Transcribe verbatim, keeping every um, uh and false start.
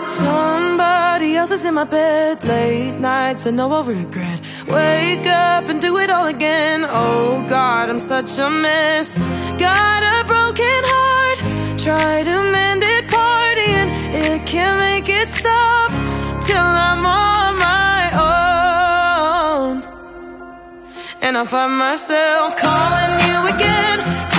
Somebody else is in my bed, late nights and no regret. Wake up and do it all again. Oh God, I'm such a mess. Got a broken heart, try to mend it, partying, it can't make it stop till I'm on my own. And I find myself calling you again,